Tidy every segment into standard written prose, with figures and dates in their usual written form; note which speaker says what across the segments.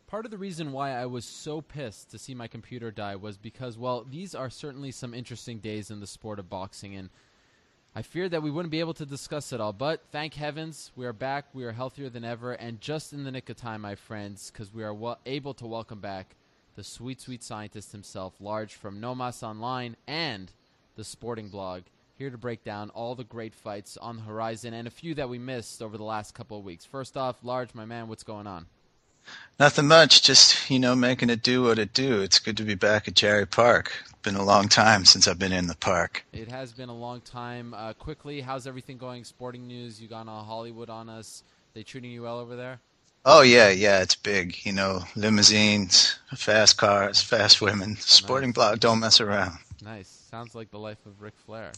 Speaker 1: Part of the reason why I was so pissed to see my computer die was because, well, these are certainly some interesting days in the sport of boxing, and I feared that we wouldn't be able to discuss it all. But thank heavens, we are back, we are healthier than ever, and just in the nick of time, my friends, because we are able to welcome back the sweet, sweet scientist himself, Large from Nomas Online and the Sporting Blog, here to break down all the great fights on the horizon and a few that we missed over the last couple of weeks. First off, Large, my man, what's going on?
Speaker 2: Nothing much, just, making it do what it do. It's good to be back at Jerry Park. It's been a long time since I've been in the park.
Speaker 1: It has been a long time. Quickly, how's everything going? Sporting news, you got all Hollywood on us. They treating you well over there?
Speaker 2: Oh, yeah, it's big. Limousines, fast cars, fast women. Sporting
Speaker 1: Nice.
Speaker 2: Blog, don't mess around.
Speaker 1: Nice. Sounds like the life of Ric Flair.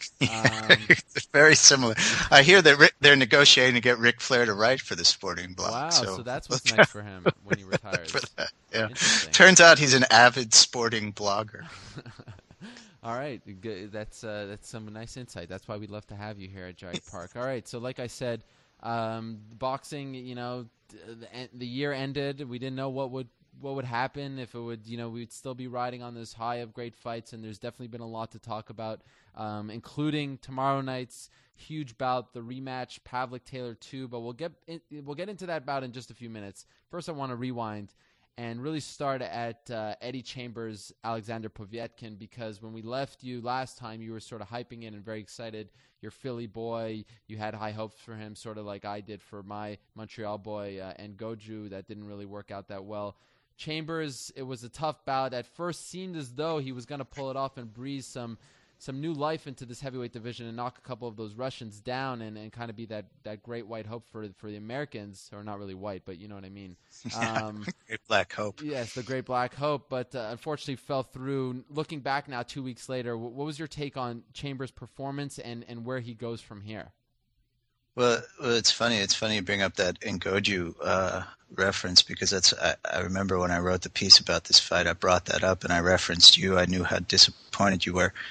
Speaker 2: Very similar. I hear that they're negotiating to get Ric Flair to write for the Sporting Blog.
Speaker 1: Wow, so that's what's next for him when he retires.
Speaker 2: For that, yeah.
Speaker 1: Interesting.
Speaker 2: Turns out he's an avid sporting blogger.
Speaker 1: All right, good. That's some nice insight. That's why we'd love to have you here at Jerry Park. All right, so like I said, boxing, the year ended. We didn't know what would happen, if it would, we'd still be riding on this high of great fights, and there's definitely been a lot to talk about, including tomorrow night's huge bout, the rematch, Pavlik-Taylor 2, but we'll get into that bout in just a few minutes. First, I want to rewind and really start at Eddie Chambers, Alexander Povetkin, because when we left you last time, you were sort of hyping it and very excited. You're Philly boy. You had high hopes for him, sort of like I did for my Montreal boy and Goju. That didn't really work out that well. Chambers, it was a tough bout. At first seemed as though he was going to pull it off and breathe some new life into this heavyweight division and knock a couple of those Russians down and kind of be that great white hope for the Americans, or not really white, but you know what I mean.
Speaker 2: Great black hope.
Speaker 1: Yes, the great black hope, but unfortunately fell through. Looking back now 2 weeks later, what was your take on Chambers' performance and where he goes from here?
Speaker 2: Well, it's funny. It's funny you bring up that Ngoju reference, because I remember when I wrote the piece about this fight, I brought that up and I referenced you. I knew how disappointed you were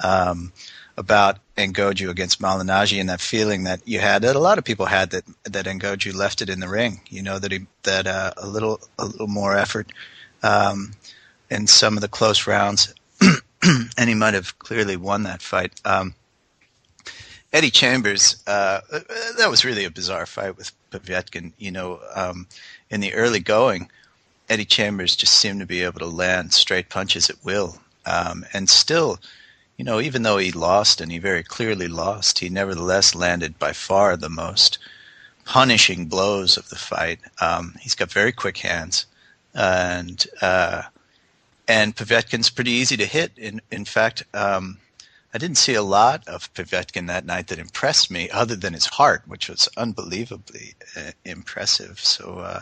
Speaker 2: about Ngoju against Malignaggi, and that feeling that you had, that a lot of people had, that Ngoju left it in the ring. That a little more effort in some of the close rounds, and he might have clearly won that fight. Eddie Chambers, that was really a bizarre fight with Povetkin. In the early going, Eddie Chambers just seemed to be able to land straight punches at will. And still, even though he lost, and he very clearly lost, he nevertheless landed by far the most punishing blows of the fight. He's got very quick hands, and Povetkin's pretty easy to hit. In fact, I didn't see a lot of Povetkin that night that impressed me, other than his heart, which was unbelievably impressive. So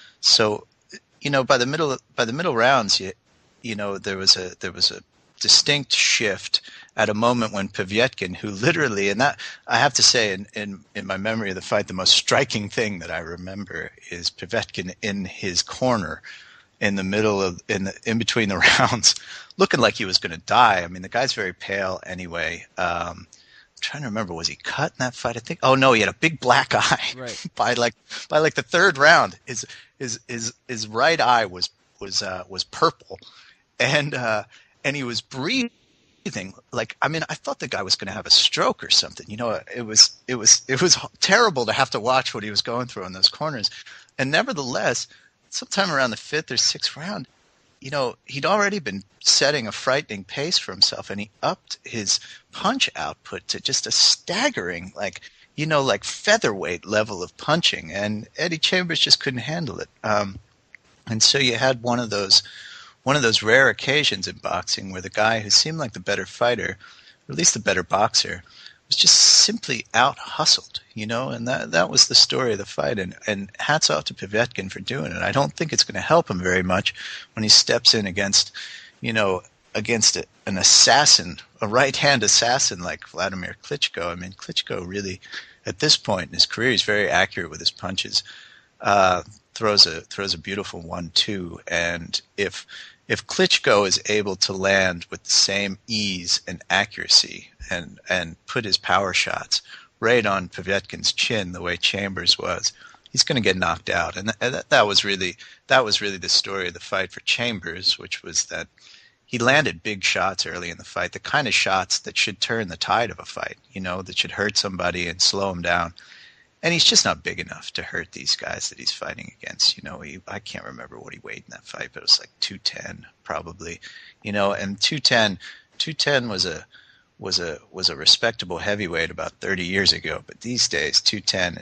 Speaker 2: by the middle rounds, there was a distinct shift at a moment when Povetkin, who literally, and that I have to say, in my memory of the fight, the most striking thing that I remember is Povetkin in his corner in the middle of in between the rounds, looking like he was going to die. I mean, the guy's very pale anyway. I'm trying to remember, was he cut in that fight? I think. Oh no, he had a big black eye.
Speaker 1: Right.
Speaker 2: by the third round, his right eye was purple, and he was breathing like, I mean, I thought the guy was going to have a stroke or something. It was terrible to have to watch what he was going through in those corners, and nevertheless, sometime around the fifth or sixth round, he'd already been setting a frightening pace for himself, and he upped his punch output to just a staggering, like featherweight level of punching, and Eddie Chambers just couldn't handle it. And so you had one of those rare occasions in boxing where the guy who seemed like the better fighter, or at least the better boxer, was just simply out-hustled, and that was the story of the fight, and hats off to Povetkin for doing it. I don't think it's going to help him very much when he steps in against an assassin, a right-hand assassin like Vladimir Klitschko. I mean, Klitschko really, at this point in his career, he's very accurate with his punches, throws a beautiful 1-2, and if Klitschko is able to land with the same ease and accuracy and put his power shots right on Povetkin's chin the way Chambers was, he's going to get knocked out. And that was really the story of the fight for Chambers, which was that he landed big shots early in the fight, the kind of shots that should turn the tide of a fight, that should hurt somebody and slow him down. And he's just not big enough to hurt these guys that he's fighting against. I can't remember what he weighed in that fight, but it was like 210 probably. And 210 was a respectable heavyweight about 30 years ago. But these days, 210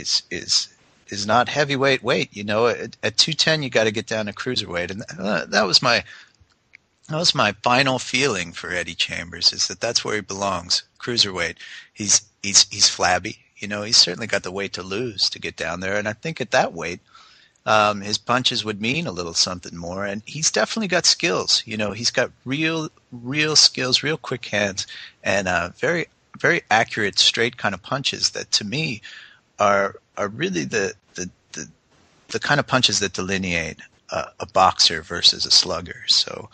Speaker 2: is not heavyweight weight. At 210 you got to get down to cruiserweight, and that was my final feeling for Eddie Chambers, is that's where he belongs, cruiserweight. He's flabby. He's certainly got the weight to lose to get down there. And I think at that weight, his punches would mean a little something more. And he's definitely got skills. He's got real skills, real quick hands, and very, very accurate, straight kind of punches that to me are really the kind of punches that delineate a boxer versus a slugger. So,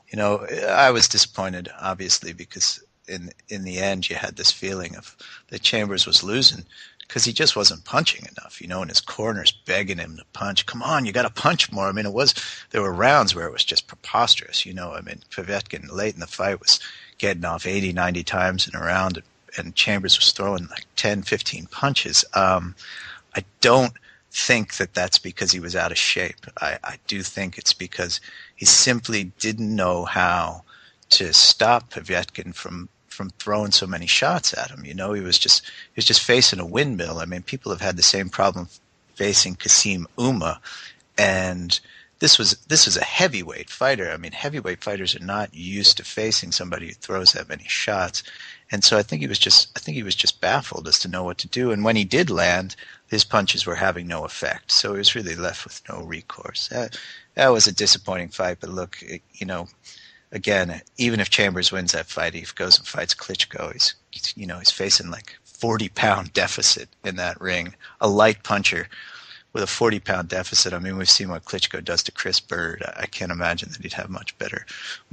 Speaker 2: I was disappointed, obviously, because in the end, you had this feeling of that Chambers was losing because he just wasn't punching enough, and his corner's begging him to punch. Come on, you got to punch more. I mean, there were rounds where it was just preposterous, Povetkin late in the fight was getting off 80, 90 times in a round, and Chambers was throwing like 10, 15 punches. I don't think that that's because he was out of shape. I do think it's because he simply didn't know how to stop Povetkin from throwing so many shots at him. He was just facing a windmill. I mean, people have had the same problem facing Kasim Uma, and this was a heavyweight fighter. I mean, heavyweight fighters are not used to facing somebody who throws that many shots. And so I think he was just baffled as to know what to do. And when he did land, his punches were having no effect. So he was really left with no recourse. That was a disappointing fight. But look, again, even if Chambers wins that fight, he goes and fights Klitschko. He's facing like 40-pound deficit in that ring. A light puncher with a 40-pound deficit. I mean, we've seen what Klitschko does to Chris Bird. I can't imagine that he'd have much better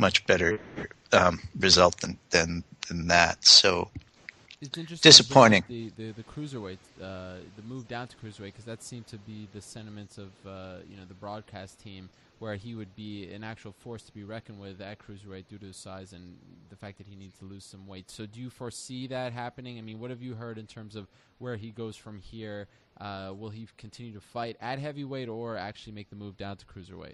Speaker 2: result than that. So
Speaker 1: it's interesting,
Speaker 2: disappointing.
Speaker 1: The cruiserweight, the move down to cruiserweight, because that seemed to be the sentiments of the broadcast team, where he would be an actual force to be reckoned with at cruiserweight due to his size and the fact that he needs to lose some weight. So do you foresee that happening? I mean, what have you heard in terms of where he goes from here? Will he continue to fight at heavyweight or actually make the move down to cruiserweight?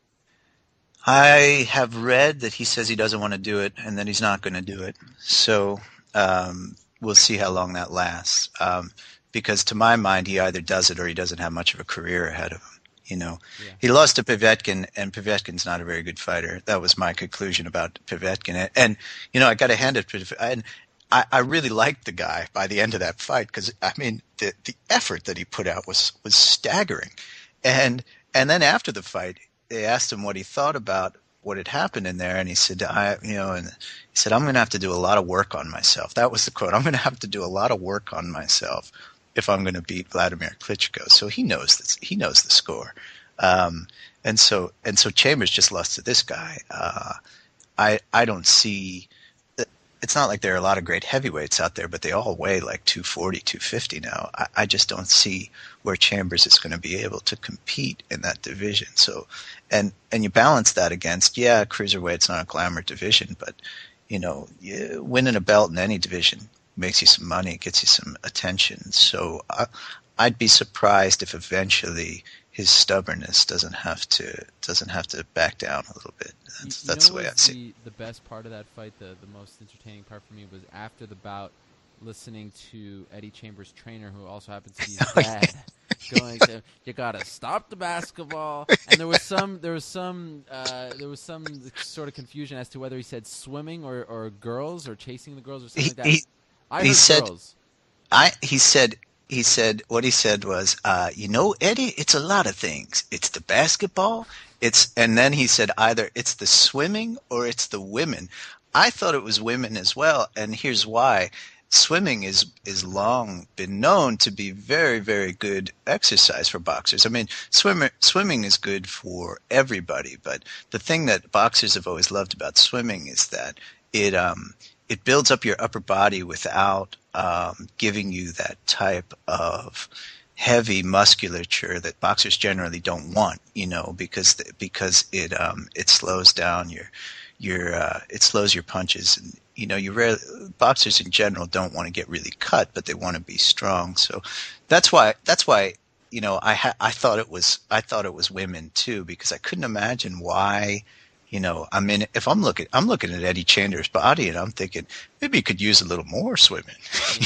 Speaker 2: I have read that he says he doesn't want to do it and that he's not going to do it. So we'll see how long that lasts. Because to my mind, he either does it or he doesn't have much of a career ahead of him. He lost to Povetkin, and Povetkin's not a very good fighter. That was my conclusion about Povetkin. And I got to hand it to Povetkin. I really liked the guy by the end of that fight because, I mean, the effort that he put out was staggering. And then after the fight, they asked him what he thought about what had happened in there, and he said, I'm going to have to do a lot of work on myself. That was the quote. I'm going to have to do a lot of work on myself if I'm going to beat Vladimir Klitschko. So he knows this. He knows the score. And so Chambers just lost to this guy. I don't see. It's not like there are a lot of great heavyweights out there, but they all weigh like 240, 250 now. I just don't see where Chambers is going to be able to compete in that division. So, and you balance that against, cruiserweight's not a glamour division, but winning a belt in any division makes you some money, gets you some attention. So I'd be surprised if eventually his stubbornness doesn't have to back down a little bit. That's the way I see it.
Speaker 1: The best part of that fight, the most entertaining part for me, was after the bout, listening to Eddie Chambers' trainer, who also happens to be his dad, going to, "You gotta stop the basketball." And there was some sort of confusion as to whether he said swimming or girls or chasing the girls or something like that. I heard girls.
Speaker 2: He said what he said was, Eddie, it's a lot of things. It's the basketball. And then he said either it's the swimming or it's the women. I thought it was women as well, and here's why. Swimming is long been known to be very, very good exercise for boxers. I mean, swimming is good for everybody, but the thing that boxers have always loved about swimming is that it builds up your upper body without giving you that type of heavy musculature that boxers generally don't want, because it slows down it slows your punches, and boxers in general don't want to get really cut, but they want to be strong. So that's why I thought it was women too, because I couldn't imagine why. I mean, if I'm looking at Eddie Chandler's body, and I'm thinking maybe he could use a little more swimming.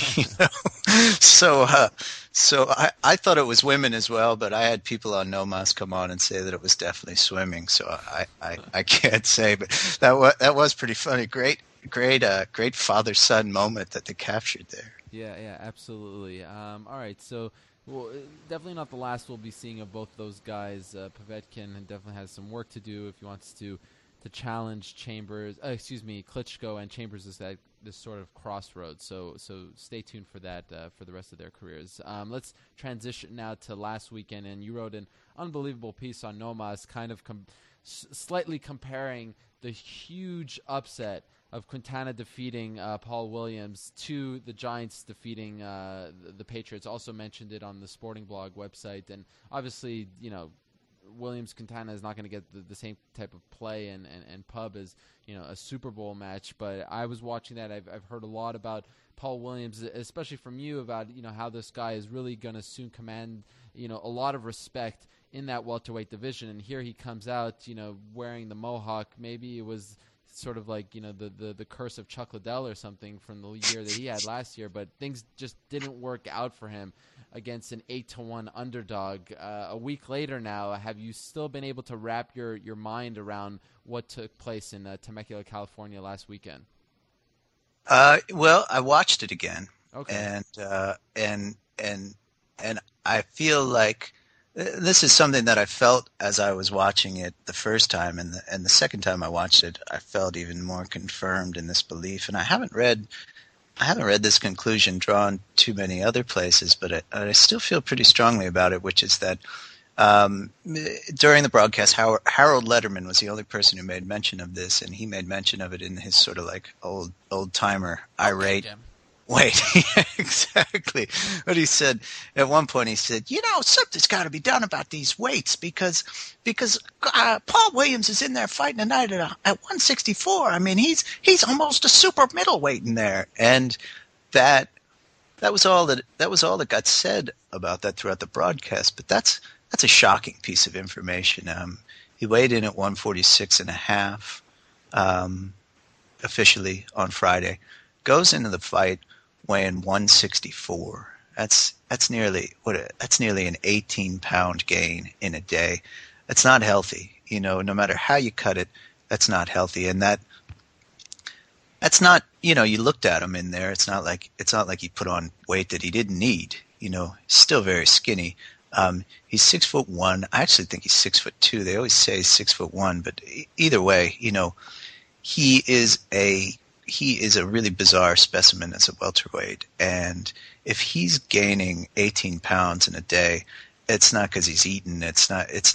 Speaker 2: So I thought it was women as well, but I had people on No Mas come on and say that it was definitely swimming. So I can't say, but that was pretty funny. Great father-son moment that they captured there.
Speaker 1: Yeah, absolutely. All right, so. Well, definitely not the last we'll be seeing of both those guys. Povetkin definitely has some work to do if he wants to challenge Klitschko, and Chambers is at this sort of crossroads. So stay tuned for that for the rest of their careers. Let's transition now to last weekend, and you wrote an unbelievable piece on No Mas, kind of slightly comparing the huge upset of Quintana defeating Paul Williams to the Giants defeating the Patriots. Also mentioned it on the Sporting Blog website. And obviously, Williams-Quintana is not going to get the same type of play and pub as, a Super Bowl match. But I was watching that. I've heard a lot about Paul Williams, especially from you, about, how this guy is really going to soon command, a lot of respect in that welterweight division. And here he comes out, wearing the mohawk. Maybe it was sort of like, the curse of Chuck Liddell or something from the year that he had last year, but things just didn't work out for him against an 8-1 underdog. A week later now, have you still been able to wrap your mind around what took place in Temecula, California last weekend?
Speaker 2: Well, I watched it again.
Speaker 1: Okay.
Speaker 2: And I feel like this is something that I felt as I was watching it the first time, and the second time I watched it, I felt even more confirmed in this belief. And I haven't read this conclusion drawn too many other places, but I still feel pretty strongly about it, which is that during the broadcast, Harold Letterman was the only person who made mention of this, and he made mention of it in his sort of like old timer irate. Wait, exactly. But he said, at one point he said, something's got to be done about these weights because Paul Williams is in there fighting tonight at 164. I mean, he's almost a super middleweight in there. And that was all that got said about that throughout the broadcast. But that's a shocking piece of information. He weighed in at 146.5 officially on Friday. Goes into the fight weighing 164. That's nearly an 18-pound gain in a day. That's not healthy. No matter how you cut it, that's not healthy. And that's not, you looked at him in there. It's not like he put on weight that he didn't need. He's still very skinny. He's 6'1". I actually think he's 6'2". They always say he's 6'1", but either way, he is a really bizarre specimen as a welterweight. And if he's gaining 18 pounds in a day, it's not because he's eaten. It's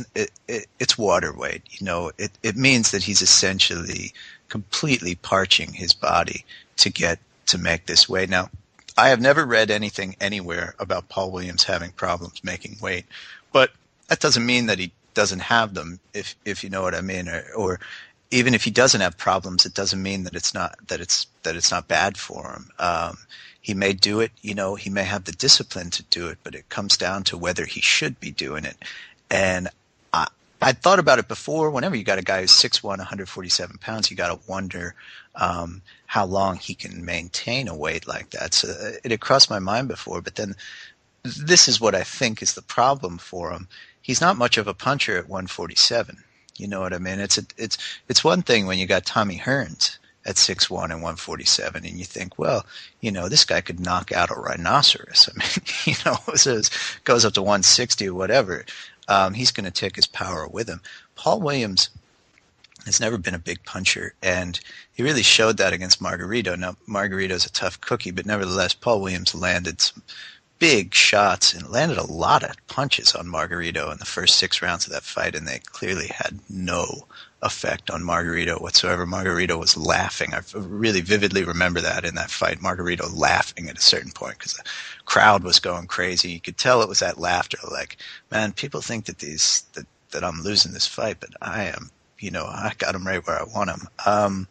Speaker 2: water weight. It means that he's essentially completely parching his body to make this weight. Now, I have never read anything anywhere about Paul Williams having problems making weight, but that doesn't mean that he doesn't have them, if you know what I mean, or even if he doesn't have problems, it doesn't mean that it's not bad for him. He may do it, he may have the discipline to do it, but it comes down to whether he should be doing it. And I thought about it before. Whenever you got a guy who's 6'1", 147 pounds, you got to wonder how long he can maintain a weight like that. So it had crossed my mind before, but then this is what I think is the problem for him. He's not much of a puncher at 147. You know what I mean? It's one thing when you got Tommy Hearns at 6'1" and 147, and you think, well, this guy could knock out a rhinoceros. I mean, so it goes up to 160 or whatever. He's going to take his power with him. Paul Williams has never been a big puncher, and he really showed that against Margarito. Now, Margarito's a tough cookie, but nevertheless, Paul Williams landed some big shots and landed a lot of punches on Margarito in the first 6 rounds of that fight, and they clearly had no effect on Margarito whatsoever. Margarito was laughing. I really vividly remember that in that fight, Margarito laughing at a certain point because the crowd was going crazy. You could tell it was that laughter, like, man, people think that that I'm losing this fight, but I am, I got him right where I want him.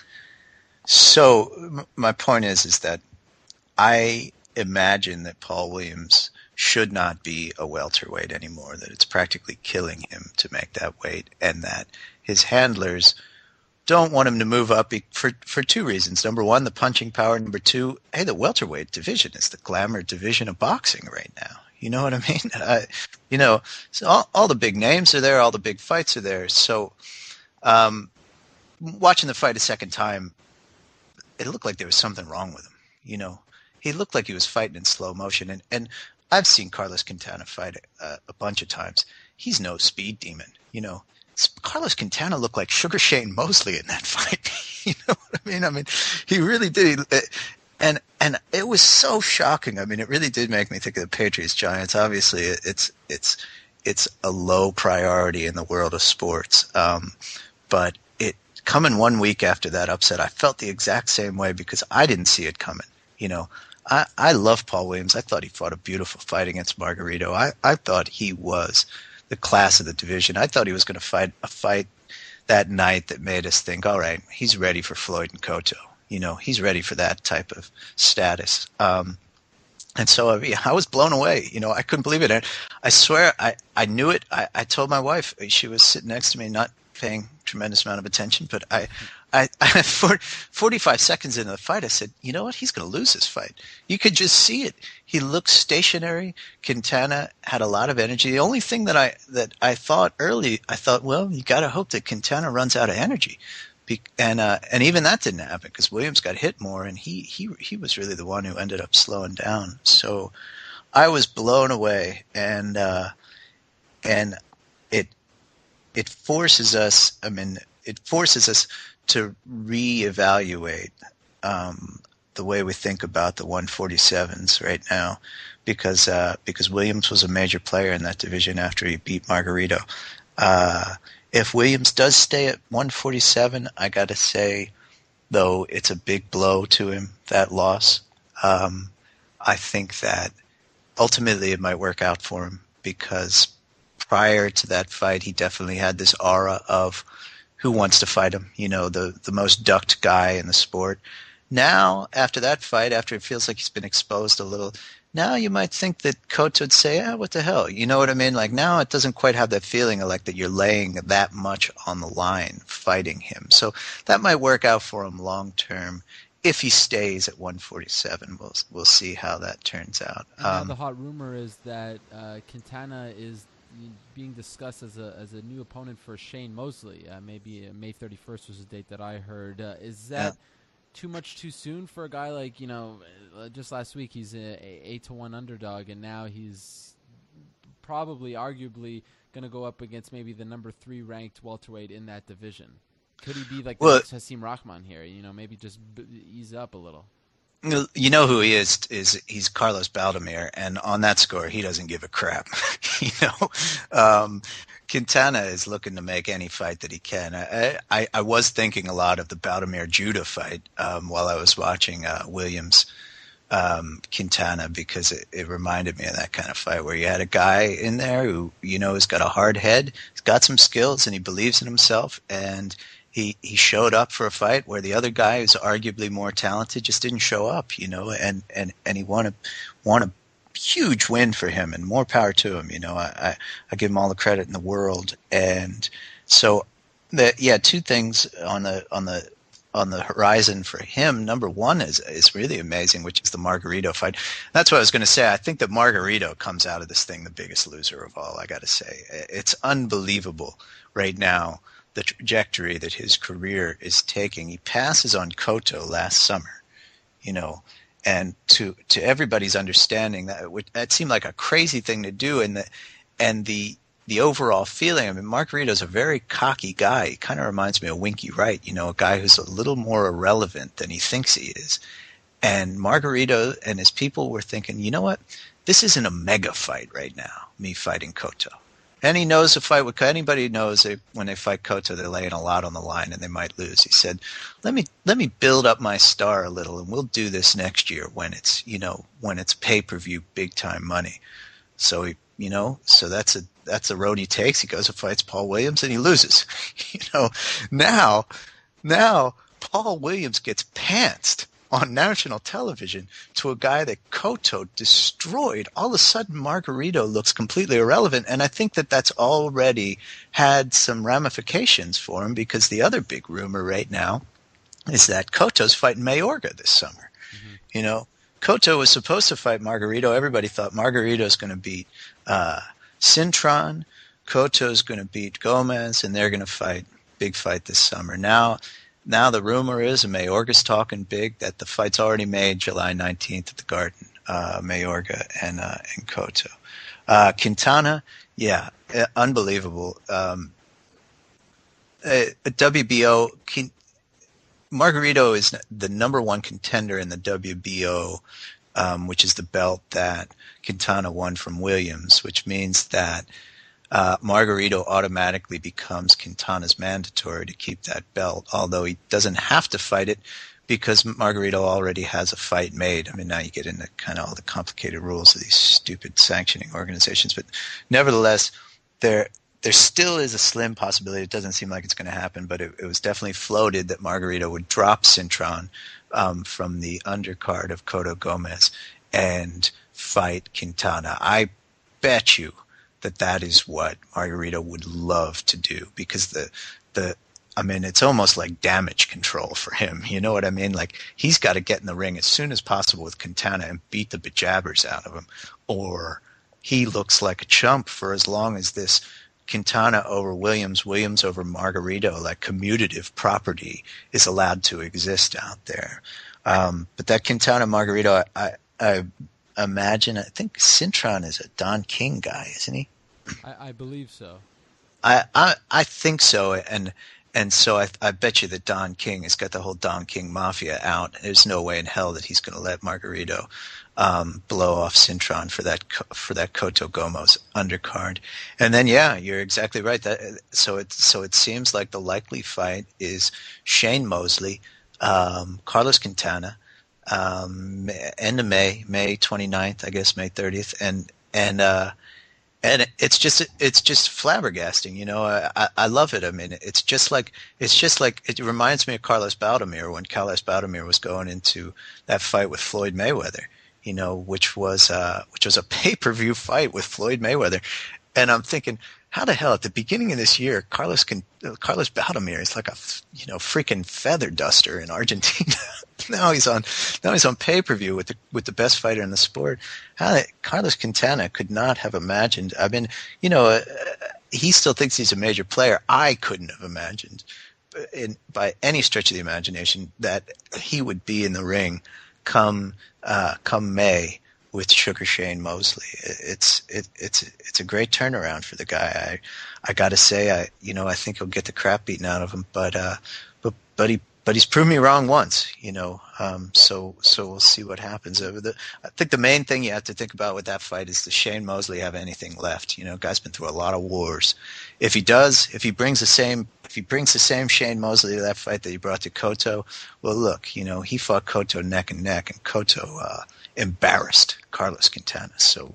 Speaker 2: So my point is that I imagine that Paul Williams should not be a welterweight anymore, that it's practically killing him to make that weight, and that his handlers don't want him to move up for 2 reasons. Number one, the punching power. Number two, hey, the welterweight division is the glamour division of boxing right now. You know what I mean? So all the big names are there, all the big fights are there. So watching the fight a second time, it looked like there was something wrong with him. He looked like he was fighting in slow motion. And I've seen Carlos Quintana fight a bunch of times. He's no speed demon. Carlos Quintana looked like Sugar Shane Mosley in that fight. You know what I mean? I mean, he really did. And it was so shocking. I mean, it really did make me think of the Patriots Giants. Obviously, it's a low priority in the world of sports. But it coming 1 week after that upset, I felt the exact same way because I didn't see it coming. I love Paul Williams. I thought he fought a beautiful fight against Margarito. I thought he was the class of the division. I thought he was going to fight a fight that night that made us think, all right, he's ready for Floyd and Cotto. He's ready for that type of status. And so I was blown away. I couldn't believe it. And I swear I knew it. I told my wife, she was sitting next to me, not paying a tremendous amount of attention, but I 45 seconds into the fight, I said, you know what? He's going to lose this fight. You could just see it. He looked stationary. Quintana had a lot of energy. The only thing that I thought early, well, you got to hope that Quintana runs out of energy. And even that didn't happen because Williams got hit more, and he was really the one who ended up slowing down. So I was blown away, and it forces us. I mean, it forces us to reevaluate the way we think about the 147s right now, because Williams was a major player in that division after he beat Margarito. If Williams does stay at 147, I got to say, though, it's a big blow to him, that loss. I think that ultimately it might work out for him because prior to that fight, he definitely had this aura of who wants to fight him, the most ducked guy in the sport. Now, after that fight, after it feels like he's been exposed a little, now you might think that Cotto would say, what the hell? You know what I mean? Like now it doesn't quite have that feeling of like that you're laying that much on the line fighting him. So that might work out for him long term. If he stays at 147, we'll see how that turns out.
Speaker 1: And now the hot rumor is that Quintana is being discussed as a new opponent for Shane Mosley. Maybe May 31st was the date that I heard. Is that too much too soon for a guy like, just last week he's a 8-1 underdog, and now he's probably arguably going to go up against maybe the number 3 ranked welterweight in that division? Could he be like the next Hasim Rahman here? Maybe just ease up a little.
Speaker 2: You know who he is he's Carlos Baldomir, and on that score, he doesn't give a crap. Quintana is looking to make any fight that he can. I was thinking a lot of the Baldomir Judah fight while I was watching Williams Quintana, because it reminded me of that kind of fight where you had a guy in there who has got a hard head, he's got some skills, and he believes in himself, and he showed up for a fight where the other guy who's arguably more talented just didn't show up, and he won a huge win for him, and more power to him. I give him all the credit in the world. And so two things on the horizon for him. Number one is really amazing, which is the Margarito fight. That's what I was going to say. I think that Margarito comes out of this thing the biggest loser of all, I got to say. It's unbelievable right now, the trajectory that his career is taking. He passes on Cotto last summer, and to everybody's understanding that seemed like a crazy thing to do, and the overall feeling. I mean, Margarito's a very cocky guy. He kind of reminds me of Winky Wright, a guy who's a little more irrelevant than he thinks he is. And Margarito and his people were thinking, you know what? this isn't a mega fight right now, me fighting Koto. And he knows the fight with anybody knows when they fight Koto, they're laying a lot on the line and they might lose. He said, let me build up my star a little, and we'll do this next year when it's pay-per-view big time money. So so that's a road he takes. He goes and fights Paul Williams and he loses. Now Paul Williams gets pantsed on national television to a guy that Koto destroyed. All of a sudden, Margarito looks completely irrelevant, and I think that that's already had some ramifications for him, because the other big rumor right now is that Koto's fighting Mayorga this summer. Mm-hmm. Koto was supposed to fight Margarito. Everybody thought Margarito's going to beat Cintron. Koto's going to beat Gomez, and they're going to big fight this summer. Now the rumor is, and Mayorga's talking big, that the fight's already made July 19th at the Garden, Mayorga and Koto. Quintana, yeah, unbelievable. WBO, Margarito is the number one contender in the WBO, which is the belt that Quintana won from Williams, which means that Margarito automatically becomes Quintana's mandatory to keep that belt, although he doesn't have to fight it because Margarito already has a fight made. I mean, now you get into kind of all the complicated rules of these stupid sanctioning organizations, but nevertheless, there still is a slim possibility. It doesn't seem like it's going to happen, but it was definitely floated that Margarito would drop Cintron from the undercard of Cotto Gomez and fight Quintana. I bet you that is what Margarito would love to do, because it's almost like damage control for him. You know what I mean? Like, he's got to get in the ring as soon as possible with Quintana and beat the bejabbers out of him, or he looks like a chump for as long as this Quintana over Williams over Margarito, like commutative property, is allowed to exist out there. But that Quintana Margarito, I imagine, I think Cintron is a Don King guy, isn't he?
Speaker 1: I believe so.
Speaker 2: I think so, and so I bet you that Don King has got the whole Don King mafia out. There's no way in hell that he's going to let Margarito blow off Cintron for that Cotto Gomez undercard. And then, yeah, you're exactly right. So it seems like the likely fight is Shane Mosley, Carlos Quintana, end of May 29th, I guess May 30th, and it's just flabbergasting. I love it. I mean, it reminds me of Carlos Baldomir when Carlos Baldomir was going into that fight with Floyd Mayweather, which was a pay-per-view fight with Floyd Mayweather. And I'm thinking, how the hell at the beginning of this year, Carlos Baldomir is like a freaking feather duster in Argentina. now he's on pay-per-view with the best fighter in the sport. Carlos Quintana could not have imagined. I mean, he still thinks he's a major player. I couldn't have imagined, by any stretch of the imagination, that he would be in the ring come May with Sugar Shane Mosley. It's a great turnaround for the guy. I got to say, I think he'll get the crap beaten out of him, but he's proved me wrong once, so we'll see what happens. I think the main thing you have to think about with that fight is, does Shane Mosley have anything left? Guy's been through a lot of wars. If he brings the same Shane Mosley to that fight that he brought to Cotto, well, look, he fought Cotto neck and neck, and Cotto embarrassed Carlos Quintana. So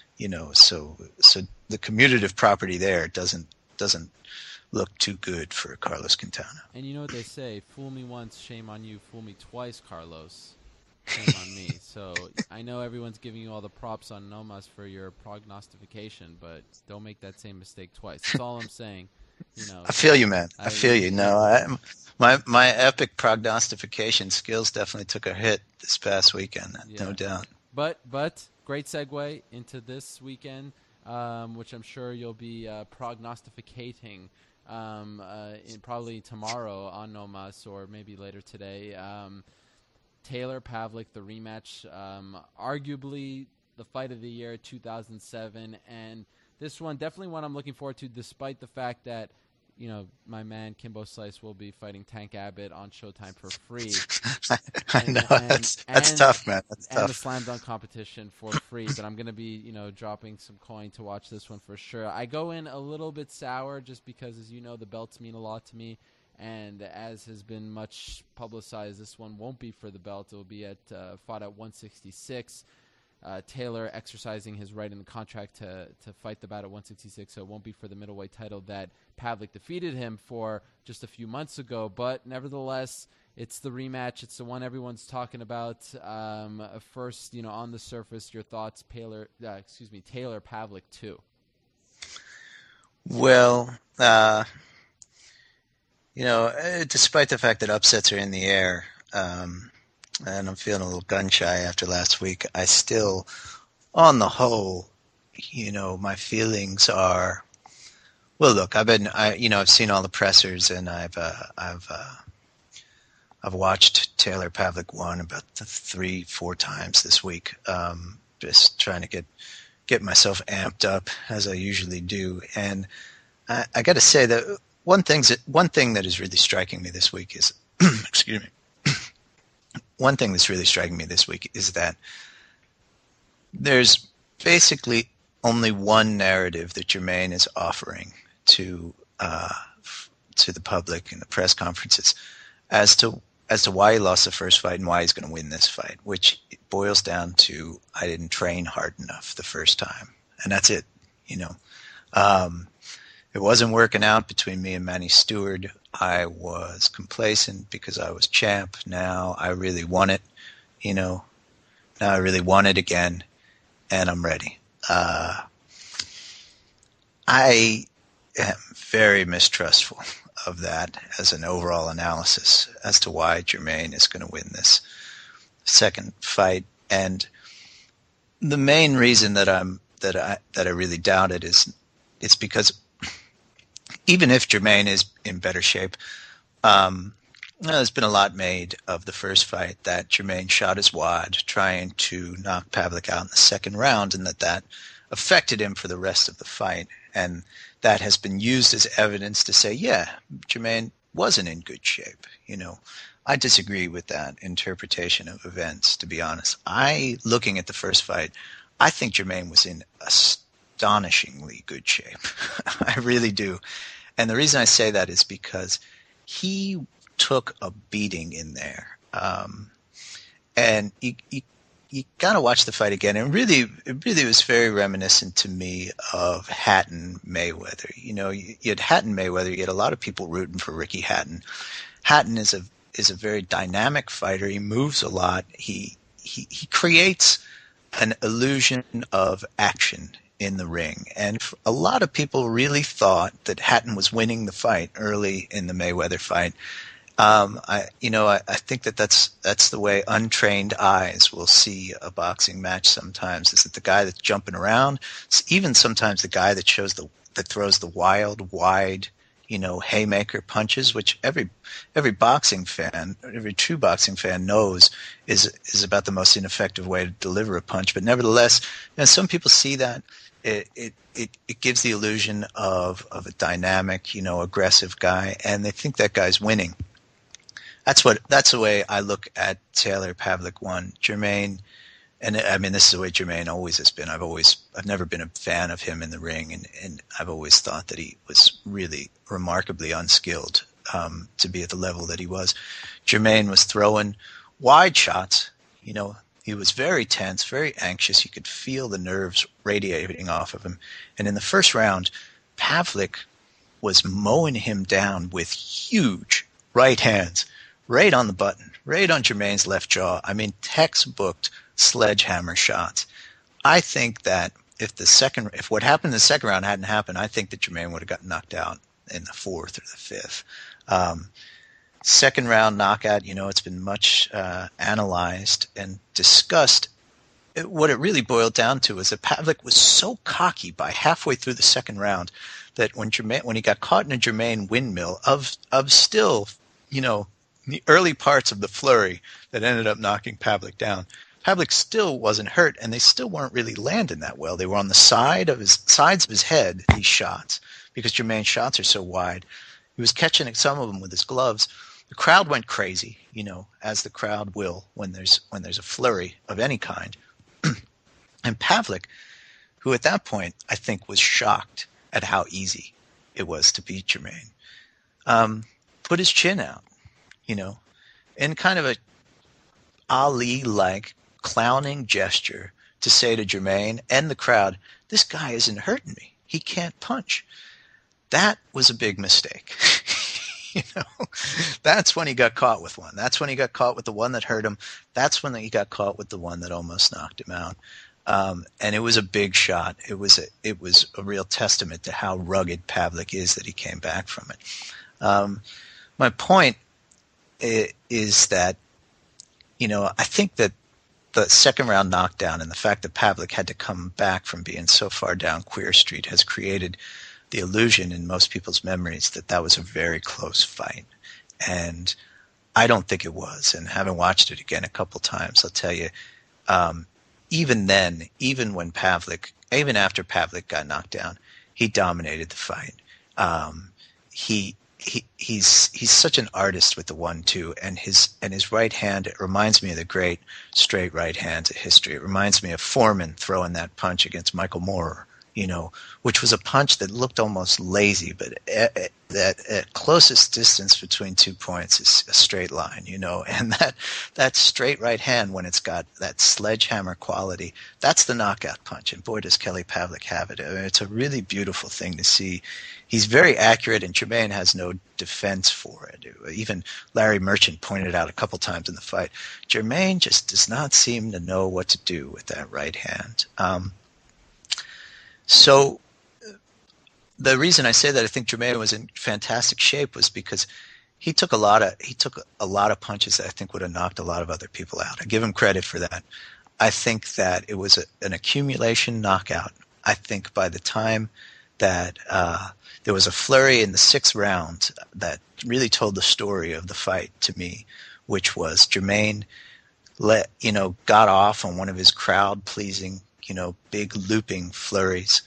Speaker 2: the commutative property there doesn't look too good for Carlos Quintana.
Speaker 1: And you know what they say, fool me once, shame on you, fool me twice, Carlos, shame on me. So I know everyone's giving you all the props on Nomas for your prognostication, but don't make that same mistake twice. That's all I'm saying.
Speaker 2: I feel you, man. I feel you. No, my epic prognostication skills definitely took a hit this past weekend, no doubt.
Speaker 1: But great segue into this weekend, which I'm sure you'll be prognosticating probably tomorrow on Nomas, or maybe later today. Taylor Pavlik, the rematch, arguably the fight of the year 2007, and this one definitely one I'm looking forward to, despite the fact that my man Kimbo Slice will be fighting Tank Abbott on Showtime for free.
Speaker 2: I know that's tough, man. That's
Speaker 1: and
Speaker 2: tough.
Speaker 1: the slam dunk competition for free. But I'm gonna be, dropping some coin to watch this one for sure. I go in a little bit sour just because, as you know, the belts mean a lot to me, and as has been much publicized, this one won't be for the belt. It will be fought at 166. Taylor exercising his right in the contract to fight the bout at 166, so it won't be for the middleweight title that Pavlik defeated him for just a few months ago. But nevertheless, it's the rematch. It's the one everyone's talking about. First, on the surface, your thoughts, Taylor Pavlik too.
Speaker 2: Well, despite the fact that upsets are in the air, and I'm feeling a little gun shy after last week, I still, on the whole, my feelings are, well, look, I've seen all the pressers, and I've watched Taylor Pavlik 1 about 3-4 times this week, just trying to get myself amped up as I usually do. And I got to say that one thing that is really striking me this week is, excuse me. One thing that's really striking me this week is that there's basically only one narrative that Jermaine is offering to the public in the press conferences as to why he lost the first fight and why he's going to win this fight, which boils down to, I didn't train hard enough the first time, and that's it. It wasn't working out between me and Manny Stewart. I was complacent because I was champ. Now I really want it, Now I really want it again, and I'm ready. I am very mistrustful of that as an overall analysis as to why Jermaine is going to win this second fight. And the main reason that I really doubt it is it's because even if Jermaine is in better shape, there's been a lot made of the first fight that Jermaine shot his wad trying to knock Pavlik out in the second round, and that affected him for the rest of the fight. And that has been used as evidence to say, yeah, Jermaine wasn't in good shape. I disagree with that interpretation of events, to be honest. Looking at the first fight, I think Jermaine was in astonishingly good shape. I really do. And the reason I say that is because he took a beating in there. And you got to watch the fight again. And it really was very reminiscent to me of Hatton Mayweather. You had Hatton Mayweather. You had a lot of people rooting for Ricky Hatton. Hatton is a very dynamic fighter. He moves a lot. He creates an illusion of action in the ring. And a lot of people really thought that Hatton was winning the fight early in the Mayweather fight. I think that's the way untrained eyes will see a boxing match sometimes, is that the guy that's jumping around, even sometimes the guy that throws the wild, wide, haymaker punches, which every boxing fan, every true boxing fan knows is about the most ineffective way to deliver a punch. But nevertheless, some people see that. It gives the illusion of a dynamic, aggressive guy, and they think that guy's winning. That's the way I look at Taylor Pavlik 1. Jermaine, and I mean, this is the way Jermaine always has been. I've never been a fan of him in the ring, and I've always thought that he was really remarkably unskilled to be at the level that he was. Jermaine was throwing wide shots, He was very tense, very anxious. You could feel the nerves radiating off of him. And in the first round, Pavlik was mowing him down with huge right hands, right on the button, right on Jermaine's left jaw. I mean, textbook sledgehammer shots. I think that if what happened in the second round hadn't happened, I think that Jermaine would have gotten knocked out in the fourth or the fifth. Second round knockout, it's been much analyzed and discussed. What it really boiled down to is that Pavlik was so cocky by halfway through the second round that when he got caught in a Jermaine windmill of still, the early parts of the flurry that ended up knocking Pavlik down, Pavlik still wasn't hurt, and they still weren't really landing that well. They were on the sides of his head, these shots, because Jermaine's shots are so wide. He was catching some of them with his gloves. The crowd went crazy, as the crowd will when there's a flurry of any kind. And Pavlik, who at that point I think was shocked at how easy it was to beat Germain, put his chin out, in kind of a Ali-like clowning gesture to say to Germain and the crowd, "This guy isn't hurting me. He can't punch." That was a big mistake. That's when he got caught with one. That's when he got caught with the one that hurt him. That's when he got caught with the one that almost knocked him out. And it was a big shot. It was a real testament to how rugged Pavlik is that he came back from it. My point is that, I think that the second round knockdown and the fact that Pavlik had to come back from being so far down Queer Street has created the illusion in most people's memories that was a very close fight. And I don't think it was. And having watched it again a couple times, I'll tell you, even then, even after Pavlik got knocked down, he dominated the fight. He's such an artist with the 1-2, and his right hand, it reminds me of the great straight right hands of history. It reminds me of Foreman throwing that punch against Michael Moorer, which was a punch that looked almost lazy, but at closest distance between 2 points is a straight line, and that straight right hand, when it's got that sledgehammer quality, that's the knockout punch. And boy, does Kelly Pavlik have it. I mean, it's a really beautiful thing to see. He's very accurate, and Germain has no defense for it. Even Larry Merchant pointed out a couple times in the fight, Germain just does not seem to know what to do with that right hand. So the reason I say that I think Germain was in fantastic shape was because he took a lot of punches that I think would have knocked a lot of other people out. I give him credit for that. I think that it was an accumulation knockout. I think by the time that there was a flurry in the 6th round that really told the story of the fight to me, which was Germain got off on one of his crowd-pleasing, big looping flurries,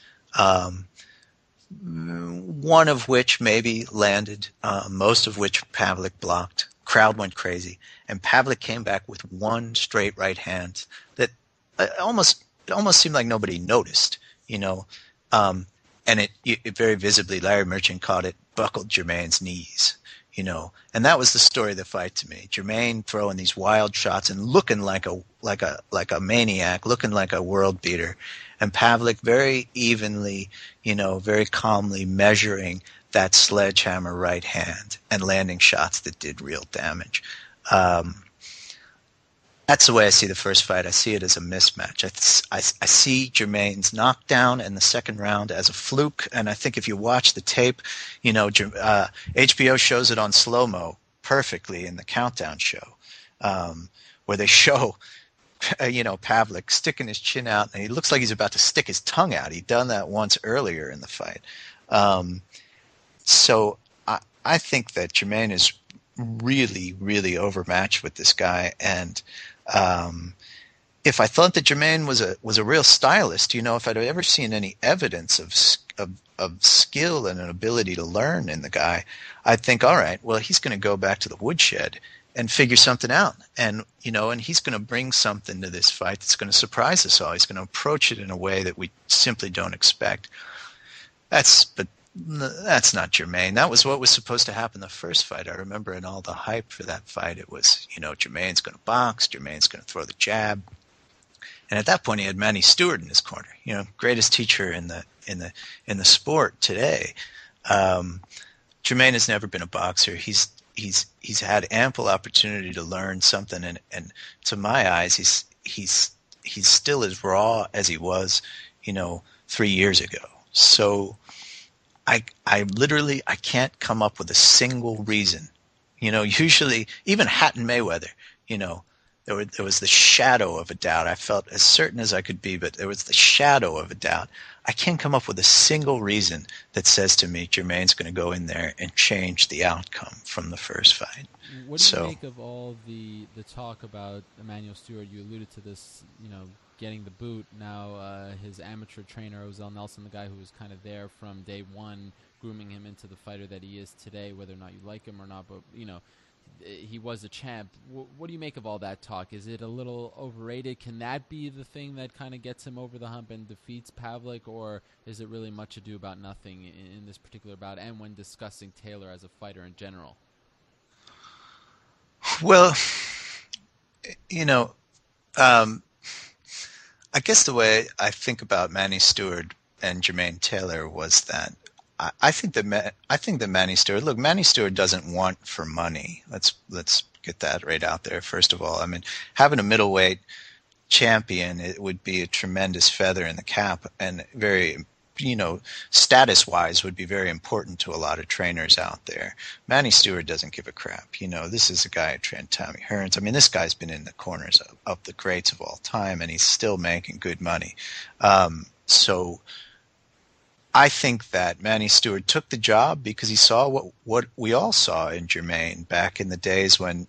Speaker 2: one of which maybe landed, most of which Pavlik blocked. Crowd went crazy, and Pavlik came back with one straight right hand that it almost seemed like nobody noticed, and it very visibly, Larry Merchant caught it, buckled Germain's knees. And that was the story of the fight to me. Germain throwing these wild shots and looking like a maniac, looking like a world beater, and Pavlik very evenly, very calmly measuring that sledgehammer right hand and landing shots that did real damage. That's the way I see the first fight. I see it as a mismatch. I see Germain's knockdown in the 2nd round as a fluke, and I think if you watch the tape, HBO shows it on slow-mo perfectly in the Countdown show, where they show, Pavlik sticking his chin out, and he looks like he's about to stick his tongue out. He'd done that once earlier in the fight. So I think that Germain is really, really overmatched with this guy, and if I thought that Germain was a real stylist, if I'd ever seen any evidence of skill and an ability to learn in the guy, I'd think, all right, well, he's going to go back to the woodshed and figure something out, and he's going to bring something to this fight that's going to surprise us all. He's going to approach it in a way that we simply don't expect. But that's not Germain. That was what was supposed to happen the first fight. I remember in all the hype for that fight, it was, Germain's going to box, Germain's going to throw the jab. And at that point, he had Manny Stewart in his corner, greatest teacher in the sport today. Germain has never been a boxer. He's had ample opportunity to learn something, and to my eyes, he's still as raw as he was, 3 years ago. So I can't come up with a single reason. Usually, even Hatton Mayweather, there was the shadow of a doubt. I felt as certain as I could be, but there was the shadow of a doubt. I can't come up with a single reason that says to me Germain's going to go in there and change the outcome from the first fight.
Speaker 1: What do you make of all the talk about Emmanuel Stewart? You alluded to this, getting the boot. Now his amateur trainer, Ozell Nelson, the guy who was kind of there from day one, grooming him into the fighter that he is today, whether or not you like him or not, but, he was a champ. What do you make of all that talk? Is it a little overrated? Can that be the thing that kind of gets him over the hump and defeats Pavlik, or is it really much ado about nothing in this particular bout and when discussing Taylor as a fighter in general?
Speaker 2: Well, I guess the way I think about Manny Stewart and Jermaine Taylor was that I think that Manny Stewart. Look, Manny Stewart doesn't want for money. Let's get that right out there. First of all, I mean, having a middleweight champion, it would be a tremendous feather in the cap, and very, status-wise, would be very important to a lot of trainers out there. Manny Stewart doesn't give a crap. This is a guy who trained Tommy Hearns. I mean, this guy's been in the corners of the greats of all time, and he's still making good money. So I think that Manny Stewart took the job because he saw what we all saw in Jermaine back in the days when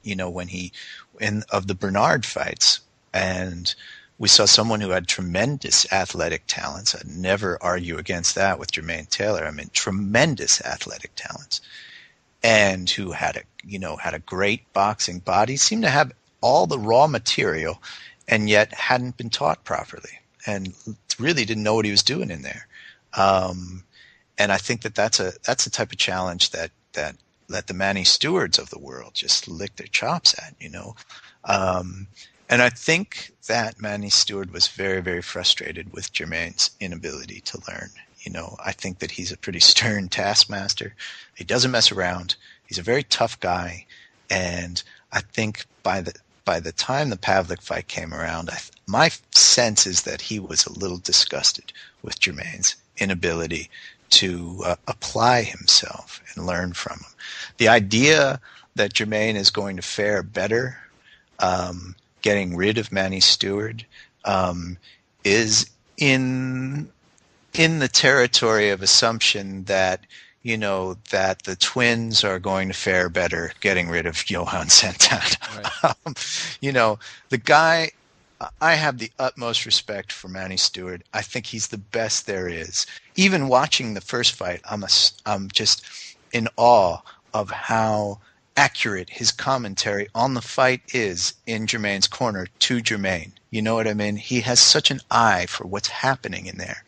Speaker 2: of the Bernard fights, and we saw someone who had tremendous athletic talents. I'd never argue against that with Jermaine Taylor. I mean, tremendous athletic talents, and who had a great boxing body, seemed to have all the raw material, and yet hadn't been taught properly, and really didn't know what he was doing in there. And I think that's a type of challenge that the Manny Stewarts of the world just lick their chops at, and I think that Manny Stewart was very, very frustrated with Jermaine's inability to learn. I think that he's a pretty stern taskmaster. He doesn't mess around. He's a very tough guy, and I think by the time the Pavlik fight came around, my sense is that he was a little disgusted with Jermaine's inability to apply himself and learn from him. The idea that Jermaine is going to fare better getting rid of Manny Stewart is in the territory of assumption that that the twins are going to fare better getting rid of Johan Santana. Right. The guy, I have the utmost respect for Manny Stewart. I think he's the best there is. Even watching the first fight, I'm just in awe of how accurate his commentary on the fight is in Jermaine's corner to Jermaine. You know what I mean? He has such an eye for what's happening in there.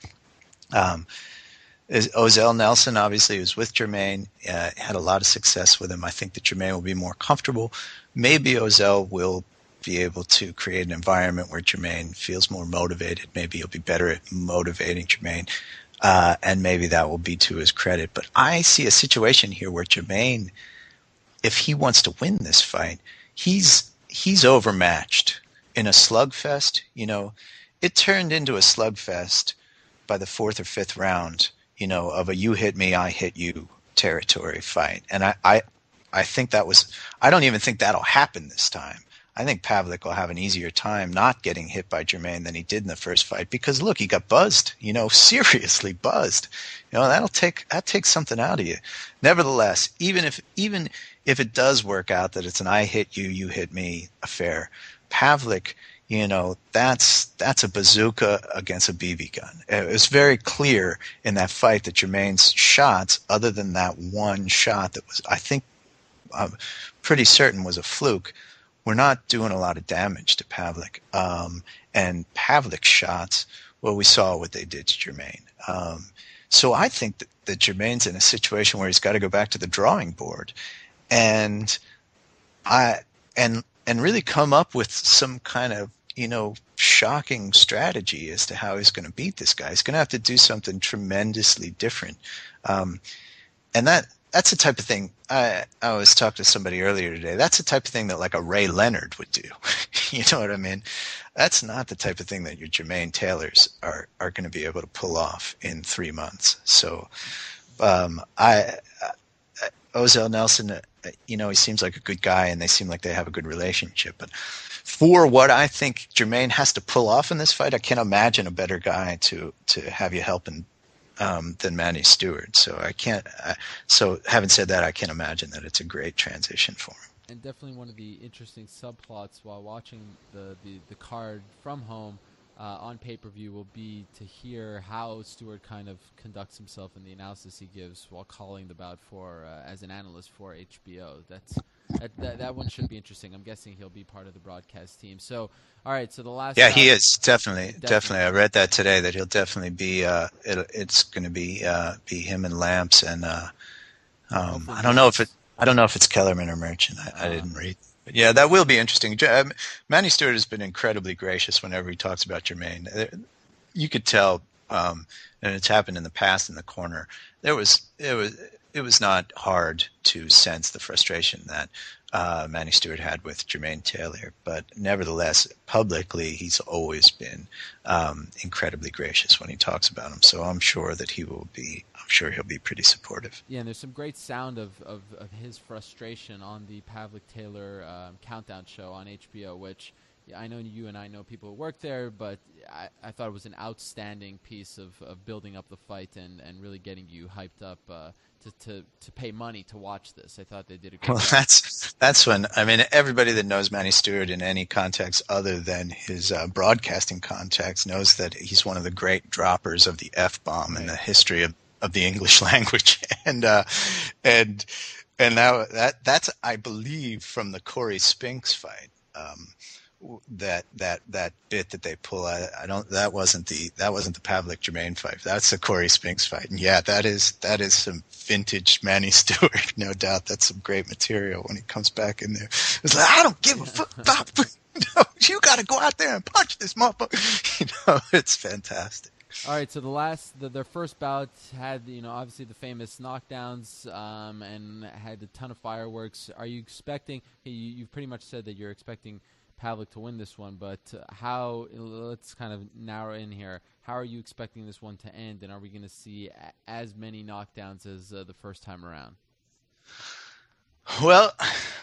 Speaker 2: Ozell Nelson obviously was with Jermaine, had a lot of success with him. I think that Jermaine will be more comfortable. Maybe Ozell will be able to create an environment where Jermaine feels more motivated. Maybe he'll be better at motivating Jermaine, and maybe that will be to his credit. But I see a situation here where Jermaine, if he wants to win this fight, he's overmatched in a slugfest. It turned into a slugfest by the fourth or fifth round, of a you hit me, I hit you territory fight. And I think I don't even think that'll happen this time. I think Pavlik will have an easier time not getting hit by Jermaine than he did in the first fight because look, he got buzzed, seriously buzzed. That takes something out of you. Nevertheless, even if it does work out that it's an I hit you, you hit me affair, Pavlik, that's a bazooka against a BB gun. It was very clear in that fight that Jermaine's shots, other than that one shot that was, I think, pretty certain was a fluke, were not doing a lot of damage to Pavlik. And Pavlik's shots, well, we saw what they did to Jermaine. So I think that Jermaine's in a situation where he's got to go back to the drawing board and really come up with some kind of, shocking strategy as to how he's going to beat this guy. He's going to have to do something tremendously different. And that's the type of thing, I was talking to somebody earlier today, that's the type of thing that like a Ray Leonard would do. You know what I mean? That's not the type of thing that your Jermaine Taylors are going to be able to pull off in 3 months. So Ozell Nelson, he seems like a good guy and they seem like they have a good relationship. But for what I think Jermaine has to pull off in this fight, I can't imagine a better guy to have you helping than Manny Stewart. So having said that, I can't imagine that it's a great transition for him.
Speaker 1: And definitely one of the interesting subplots while watching the card from home on pay-per-view will be to hear how Stewart kind of conducts himself in the analysis he gives while calling the bout for as an analyst for HBO. That one should be interesting. I'm guessing he'll be part of the broadcast team. So, all right. So the last.
Speaker 2: Yeah, he is definitely. I read that today that he'll definitely be. It's going to be him and Lamps, and I don't know if it's Kellerman or Merchant. I didn't read. But yeah, that will be interesting. Manny Stewart has been incredibly gracious whenever he talks about Jermaine. You could tell, and it's happened in the past in the corner. It was not hard to sense the frustration that Manny Stewart had with Jermaine Taylor, but nevertheless, publicly, he's always been incredibly gracious when he talks about him. So I'm sure that he'll be pretty supportive.
Speaker 1: Yeah, and there's some great sound of his frustration on the Pavlik Taylor countdown show on HBO, which I know you and I know people who work there, but I thought it was an outstanding piece of building up the fight and really getting you hyped up to pay money to watch this. I thought they did a good job.
Speaker 2: That's when, I mean, everybody that knows Manny Stewart in any context other than his broadcasting context knows that he's one of the great droppers of the F-bomb in the history of the English language. And now that's, I believe, from the Corey Spinks fight. That bit that they pull out, that wasn't the Pavlik Jermaine fight. That's the Corey Spinks fight. And yeah, that is some vintage Manny Stewart, no doubt. That's some great material when he comes back in there. It's like, I don't give a fuck about you gotta go out there and punch this motherfucker. It's fantastic.
Speaker 1: All right, so their first bout had, obviously the famous knockdowns and had a ton of fireworks. Are you expecting? You've pretty much said that you're expecting Pavlik to win this one, but let's kind of narrow in here. How are you expecting this one to end, and are we going to see as many knockdowns as the first time around?
Speaker 2: Well,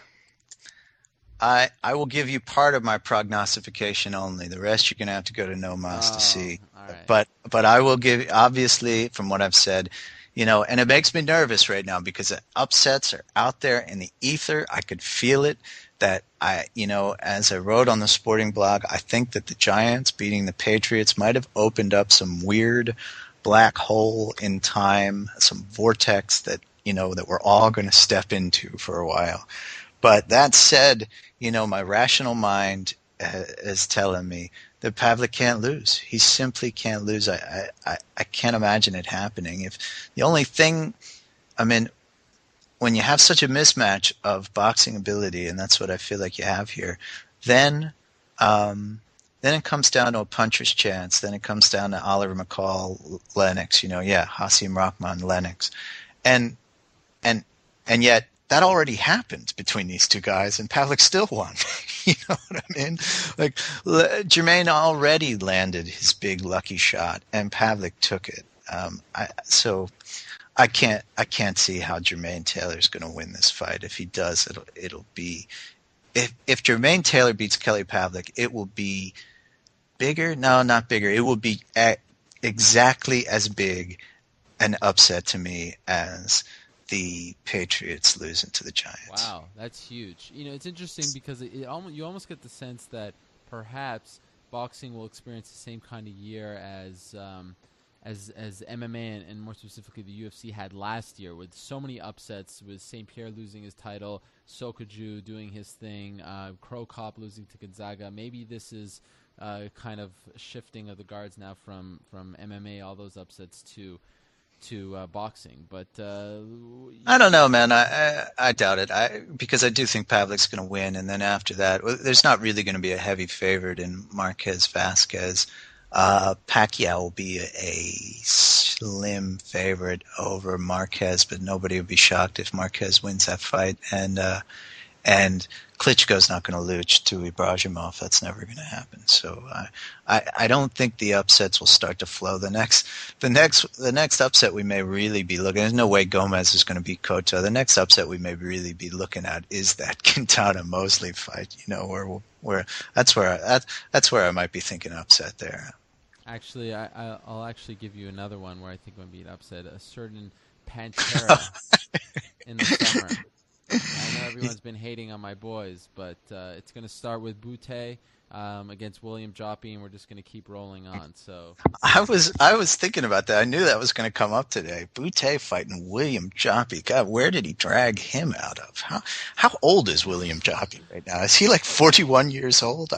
Speaker 2: I will give you part of my prognostication only. The rest you're going to have to go to NOMAS to see. Right. But I will give, obviously, from what I've said, and it makes me nervous right now because the upsets are out there in the ether. I could feel it. That as I wrote on the sporting blog, I think that the Giants beating the Patriots might have opened up some weird black hole in time, some vortex that we're all going to step into for a while. But that said, my rational mind is telling me that Pavlik can't lose. He simply can't lose. I can't imagine it happening. If the only thing, when you have such a mismatch of boxing ability, and that's what I feel like you have here, then it comes down to a puncher's chance. Then it comes down to Oliver McCall, Lennox. Hasim Rahman, Lennox, and yet that already happened between these two guys, and Pavlik still won. You know what I mean? Like Jermaine already landed his big lucky shot, and Pavlik took it. So I can't see how Jermaine Taylor's going to win this fight. If he does, it'll be if Jermaine Taylor beats Kelly Pavlik, it will be bigger. No, not bigger. It will be exactly as big an upset to me as the Patriots losing to the Giants.
Speaker 1: Wow, that's huge. It's interesting because you almost get the sense that perhaps boxing will experience the same kind of year as MMA and more specifically the UFC had last year, with so many upsets, with St. Pierre losing his title, Sokoudjou doing his thing, Crow Cop losing to Gonzaga. Maybe this is kind of shifting of the guards now from MMA, all those upsets to boxing. But
Speaker 2: I don't know, man. I doubt it. Because I do think Pavlik's going to win, and then after that, there's not really going to be a heavy favorite in Marquez Vasquez. Pacquiao will be a slim favorite over Marquez, but nobody would be shocked if Marquez wins that fight. And Klitschko's not going to lose to Ibrahimov. That's never going to happen. So I don't think the upsets will start to flow. The next upset we may really be looking. There's no way Gomez is going to beat Cotto. The next upset we may really be looking at is that Quintana Mosley fight. Where that's where I might be thinking upset there.
Speaker 1: Actually, I'll actually give you another one where I think would be an upset. A certain Pantera in the summer. I know everyone's been hating on my boys, but it's going to start with Butte against William Joppy, and we're just going to keep rolling on. So
Speaker 2: I was thinking about that. I knew that was going to come up today. Bute fighting William Joppy. God, where did he drag him out of? How old is William Joppy right now? Is he like 41 years old?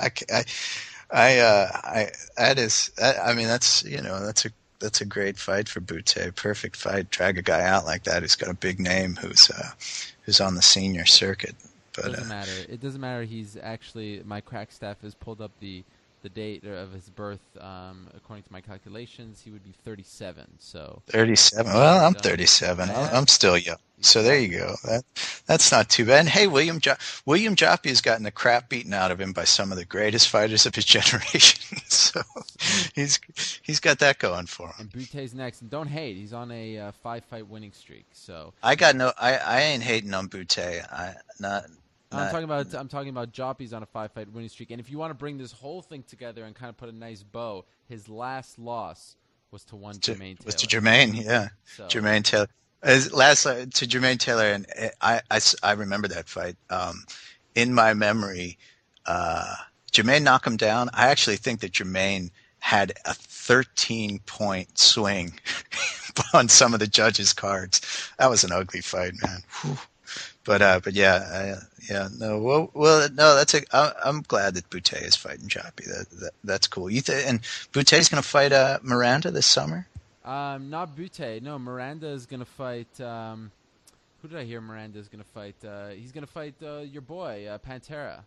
Speaker 2: I mean, that's a great fight for Bute. Perfect fight. Drag a guy out like that who's got a big name, who's on the senior circuit. But
Speaker 1: doesn't matter. It doesn't matter. He's actually, my crack staff has pulled up the date of his birth. According to my calculations, he would be 37. So
Speaker 2: 37. Well, I'm 37.
Speaker 1: Yeah.
Speaker 2: I'm still young. So there you go. That's not too bad. And hey, William Joppy has gotten the crap beaten out of him by some of the greatest fighters of his generation. So he's got that going for him.
Speaker 1: And Bute's next. And don't hate. He's on a 5-fight winning streak. So
Speaker 2: I ain't hating on Bute.
Speaker 1: I'm talking about Joppy's on a 5-fight winning streak. And if you want to bring this whole thing together and kind of put a nice bow, his last loss was to Jermaine Taylor.
Speaker 2: Was to Jermaine, yeah. So. Jermaine Taylor. To Jermaine Taylor, and I remember that fight. In my memory, Jermaine knocked him down. I actually think that Jermaine had a 13-point swing on some of the judges' cards. That was an ugly fight, man. Whew. But yeah, no. Well, no. I'm glad that Bute is fighting Joppy. That's cool. And Bute's going to fight Miranda this summer?
Speaker 1: Not Bute. No, Miranda is going to fight. Who did I hear Miranda is going to fight? He's going to fight your boy Pantera.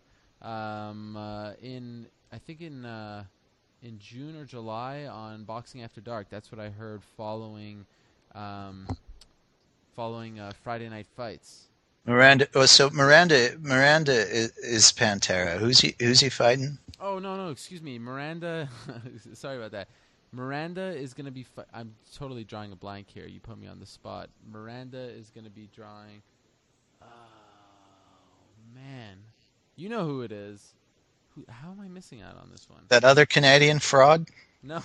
Speaker 1: In June or July on Boxing After Dark. That's what I heard following Friday Night Fights.
Speaker 2: Miranda. Oh, so Miranda is Pantera. Who's he fighting?
Speaker 1: Oh no, excuse me, Miranda. Sorry about that. Miranda is going to be. I'm totally drawing a blank here. You put me on the spot. Miranda is going to be drawing. Oh man, you know who it is. How am I missing out on this one?
Speaker 2: That other Canadian fraud?
Speaker 1: No.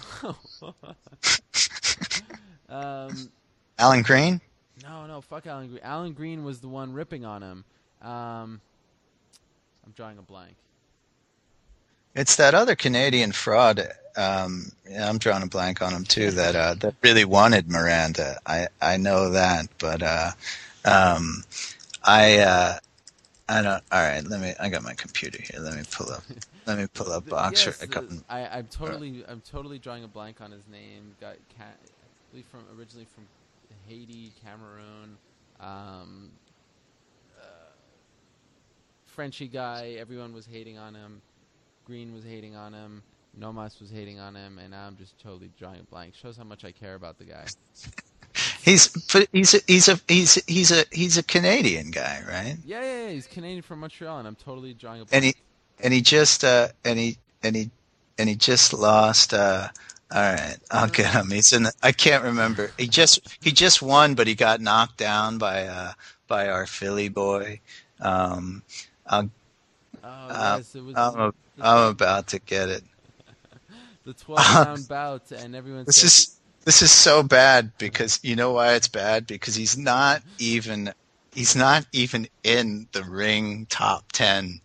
Speaker 2: Alan Green?
Speaker 1: No, fuck Alan Green. Alan Green was the one ripping on him. I'm drawing a blank.
Speaker 2: It's that other Canadian fraud. I'm drawing a blank on him too. That really wanted Miranda. I know that, but I don't. All right, I got my computer here. Let me pull up Boxer.
Speaker 1: Yes, I'm totally drawing a blank on his name. Got originally from Haiti, Cameroon, Frenchy guy. Everyone was hating on him. Green was hating on him. Nomas was hating on him, and now I'm just totally drawing a blank. Shows how much I care about the guy.
Speaker 2: He's a Canadian guy, right?
Speaker 1: Yeah. He's Canadian from Montreal, and I'm totally drawing a blank.
Speaker 2: And he just lost. All right, I'll get him. I can't remember. He just won, but he got knocked down by our Philly boy. I'm about to get it.
Speaker 1: The 12-round bout, and everyone.
Speaker 2: This is so bad because you know why it's bad? Because he's not even in the ring top 10.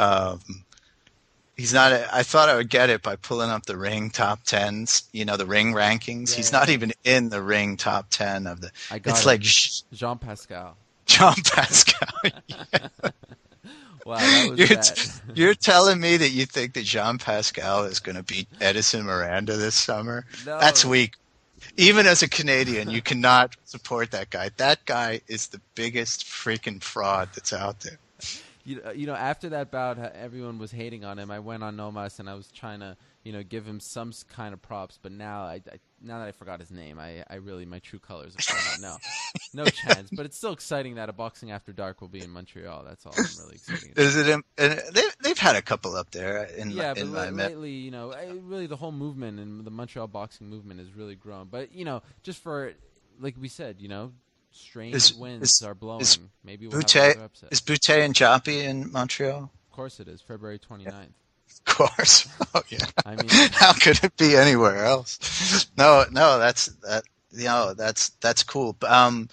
Speaker 2: He's not. I thought I would get it by pulling up the ring top 10s. You know, the ring rankings. He's not even in the ring top 10 of the. Like
Speaker 1: Jean Pascal.
Speaker 2: Jean Pascal. Yeah.
Speaker 1: Wow, that was bad.
Speaker 2: You're telling me that you think that Jean Pascal is going to beat Edison Miranda this summer?
Speaker 1: No.
Speaker 2: That's weak. Even as a Canadian, you cannot support that guy. That guy is the biggest freaking fraud that's out there.
Speaker 1: You know, after that bout, everyone was hating on him. I went on Nomas and I was trying to, give him some kind of props. But now, now that I forgot his name, I really, my true colors are coming out. No chance. But it's still exciting that a Boxing After Dark will be in Montreal. That's all I'm really excited about.
Speaker 2: Is it? They've had a couple up there.
Speaker 1: Lately, really the whole movement and the Montreal boxing movement has really grown. But just for, like we said, strange winds are blowing. Maybe we'll have another upset.
Speaker 2: Is Bute and Joppy in Montreal?
Speaker 1: Of course it is. February 29th. Yeah.
Speaker 2: Of course. Oh yeah.
Speaker 1: I mean,
Speaker 2: how could it be anywhere else? No, that's cool.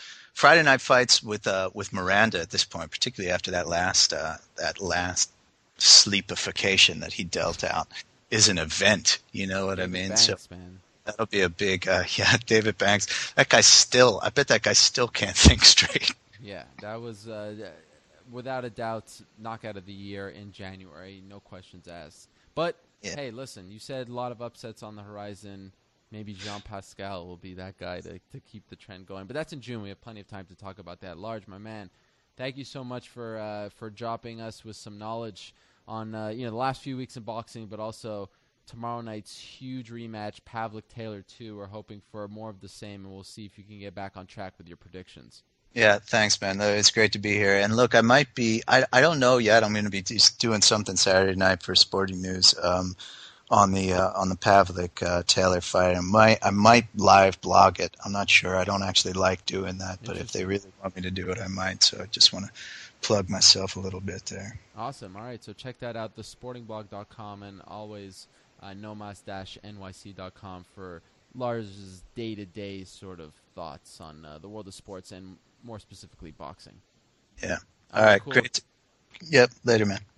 Speaker 2: Friday Night Fights with Miranda at this point, particularly after that last sleepification that he dealt out is an event. You know what I
Speaker 1: David
Speaker 2: mean?
Speaker 1: Banks,
Speaker 2: So
Speaker 1: man.
Speaker 2: that'll be a big, yeah, David Banks. That guy still, I bet that guy still can't think straight.
Speaker 1: Yeah, that was without a doubt knockout of the year in January. No questions asked. But
Speaker 2: Yeah.
Speaker 1: hey, listen, you said a lot of upsets on the horizon. Maybe Jean Pascal will be that guy to keep the trend going. But that's in June. We have plenty of time to talk about that. Large, my man, thank you so much for dropping us with some knowledge on the last few weeks in boxing, but also tomorrow night's huge rematch, Pavlik Taylor 2. We're hoping for more of the same, and we'll see if you can get back on track with your predictions.
Speaker 2: Yeah, thanks, man. It's great to be here. And look, I don't know yet. I'm going to be just doing something Saturday night for Sporting News on the Pavlik Taylor fight. I might live blog it. I'm not sure. I don't actually like doing that, but if they really want me to do it, I might. So I just want to plug myself a little bit there.
Speaker 1: Awesome. All right, so check that out, thesportingblog.com, and always nomas-nyc.com for Lars's day-to-day sort of thoughts on the world of sports and more specifically boxing.
Speaker 2: Yeah. All right,
Speaker 1: cool.
Speaker 2: great. Yep, later, man.